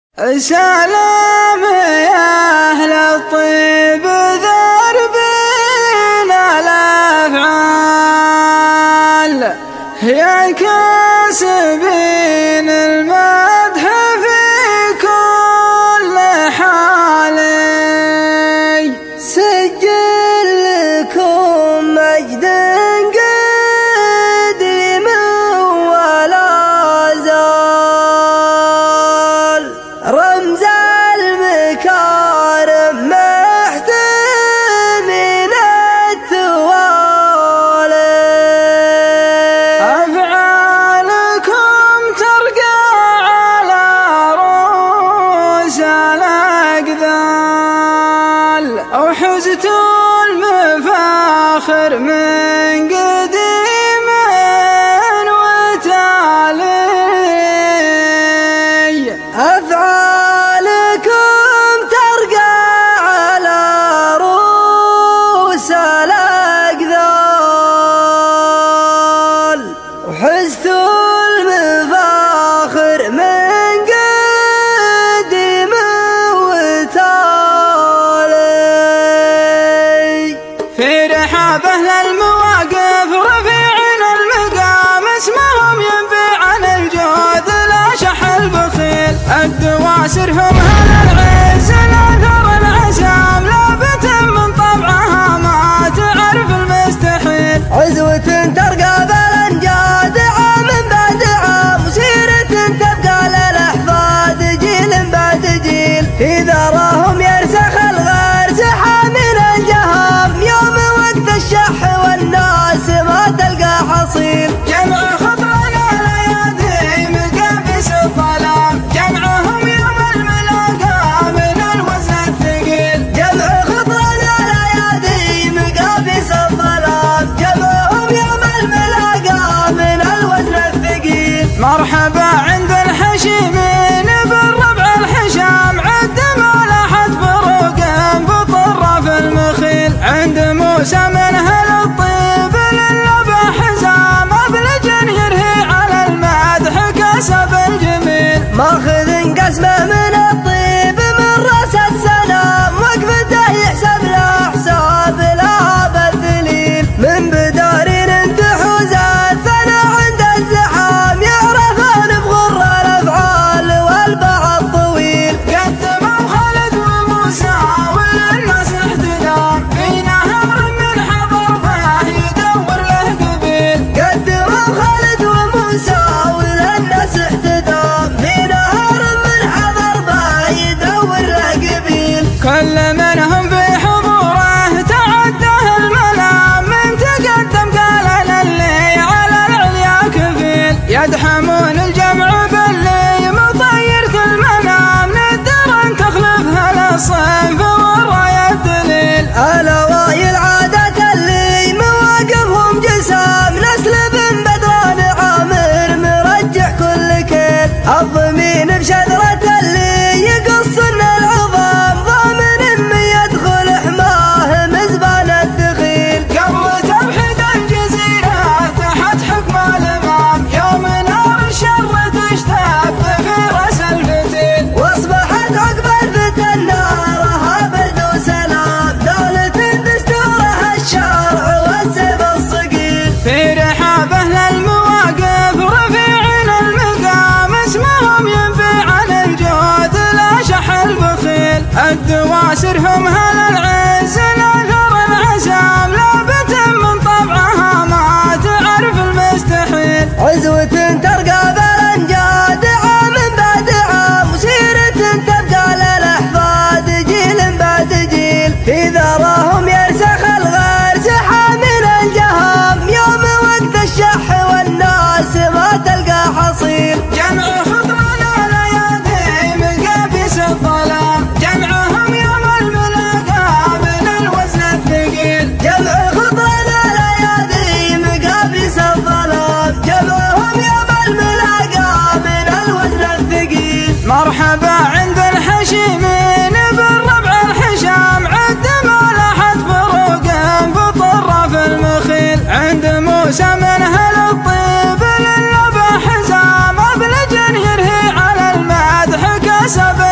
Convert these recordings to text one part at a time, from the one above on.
سلام يا أهل الطيب ذربين الأفعال يا كاسبين المدح في كل حال سجل لكم مجد قديم ولا زال رمز المكارم محتمين التوالي أفعالكم ترقى على رؤوس الأقذال وحزت المفاخر من قديم وتالي أفعالكم ترقى على رؤوس الأقذال وحزت المفاخر من قديم وتالي في رحاب أهل المواقف رفيعين المقام اسمهم ينبي عن الجود لا شح البخيل الدواسرهم هل العز الأثر العسام لابت من طبعها ما تعرف المستحيل عزوة ترقى بالأنجاد عام بعد عام وسيرة تبقى للأحفاد جيل بعد جيل إذا راهم يرسخ الغرس حامل الجهام يوم وقت الشح والناس ما تلقى حصيل جمع خطرنا الأيادي مقابس الظلام جمعهم يوم الملاقى من الوزن الثقيل جمع خطرنا الأيادي مقابس الظلام جمعهم يوم الملاقى من الوزن الثقيل مرحبا عند الحشيمين بالربع الحشام عد ما لاحت فروق بطرف المخيل عند موسى من هل الطيب للبى حزام أبلج يرهي على المدح كسب الجميل ماخذ قسمه من الطيب من راس السلام وقفته يحسب له حساب الهاب الذليل من بدارين تحوز الثنا عند الزحام يعرفون بغر الافعال والبعض طويل قدموا خالد وموسى وللناس احتدام في نهر من حضر فيه يدور له قبيل قدموا خالد وموسى وللناس احتدام في نهر من حضر به يدور له قبيل كل منهم في حضوره تعده المنام من تقدم قال انا اللي على العليا كفيل يدحمون الجمع باللي مطيرة المنام ندر ان تخلفها للصنف والراية الدليل الأوائل عادة اللي مواقفهم جسام نسلب بدران عامر مرجع كل كيل الضمين بشذرة اللي يقصن العظام ضامن من يدخل حماه مزبان الدخيل قبل توحيد الجزيرة تحت حكم الإمام يوم نار الشر تشتد في رأس الفتيل واصبحت عقب الفتن نارها برد وسلام دولة دستورها الشرع والسيف الصقيل في رحاب أهل المواقف رفيعين المقام اسمهم ينبي عن الجود لا شح البخيل الدواسرهم هل العز الأثر العسام لابت من طبعها ما تعرف المستحيل عزوة ترقى بالأنجاد عام بعد عام وسيرة تبقى للأحفاد جيل بعد جيل إذا راهم يرسخ الغرس حامل الجهام يوم وقت الشح والناس ما تلقى حصيل جمع خطرنا الأيادي مقابس الظلام جمعهم يوم الملاقى من الوزن الثقيل جمع خطرنا الأيادي مقابس الظلام جمعهم يوم الملاقى من الوزن الثقيل مرحبا عند الحشيمين بالربع الحشام عد ما لاحت فروق بطرف المخيل عند موسى من هل الطيب للبى حزام أبلج يرهي على المدح كسب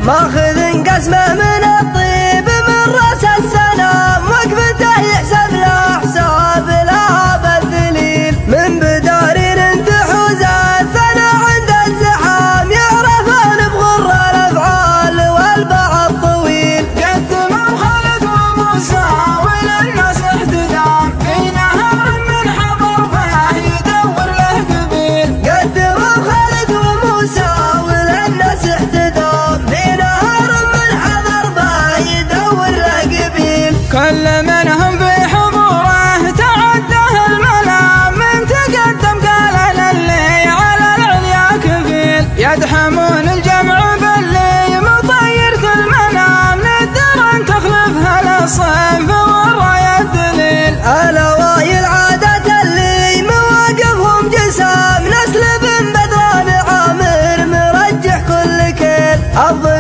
ماخذ قسمه من الطيب من راس السلام، وقفته يحسب له حساب الهاب الذليل، من بدارين تحوز الثنا عند الزحام، يعرفون بغر الافعال والباع الطويل. قدموا خالد وموسى وللناس احتدام، في نهر من حضر فيه يدور له قبيل. قدموا خالد وموسى وللناس احتدام، في نهر من حضر فيه يدور له قبيل. كل منهم في حضوره تعده المنام، من تقدم قال للي على العليا كفيل. يدحمون الجمع باللي مطير كل منام، ندر ان تخلفها للصيف والرايه الدليل. الاوائل عادة اللي مواقفهم جسام، نسل بن بدران عامر مرجح كل كيل.